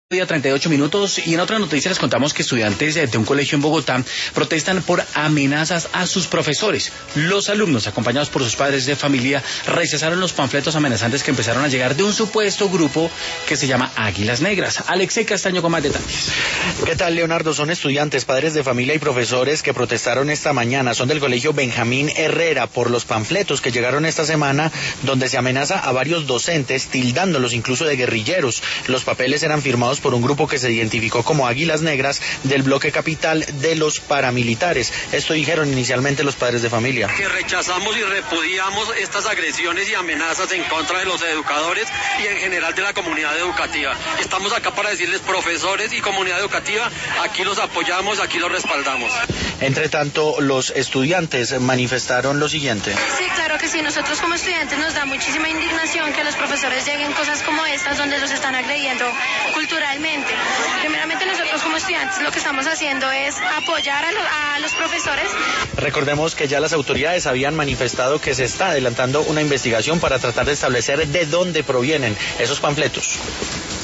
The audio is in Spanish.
Día 38 minutos y en otra noticia les contamos que estudiantes de un colegio en Bogotá protestan por amenazas a sus profesores. Los alumnos, acompañados por sus padres de familia, rechazaron los panfletos amenazantes que empezaron a llegar de un supuesto grupo que se llama Águilas Negras. Alexei Castaño con más detalles. ¿Qué tal, Leonardo? Son estudiantes, padres de familia y profesores que protestaron esta mañana. Son del colegio Benjamín Herrera por los panfletos que llegaron esta semana donde se amenaza a varios docentes, tildándolos incluso de guerrilleros. Los papeles eran firmados por un grupo que se identificó como Águilas Negras del bloque capital de los paramilitares. Esto dijeron inicialmente los padres de familia. Que rechazamos y repudiamos estas agresiones y amenazas en contra de los educadores y en general de la comunidad educativa. Estamos acá para decirles, profesores y comunidad educativa, aquí los apoyamos, aquí los respaldamos. Entre tanto, los estudiantes manifestaron lo siguiente. Sí, claro que sí. Nosotros como estudiantes nos da muchísima indignación que los profesores lleguen cosas como estas donde los están agrediendo culturalmente. Primeramente nosotros como estudiantes lo que estamos haciendo es apoyar a los profesores. Recordemos que ya las autoridades habían manifestado que se está adelantando una investigación para tratar de establecer de dónde provienen esos panfletos.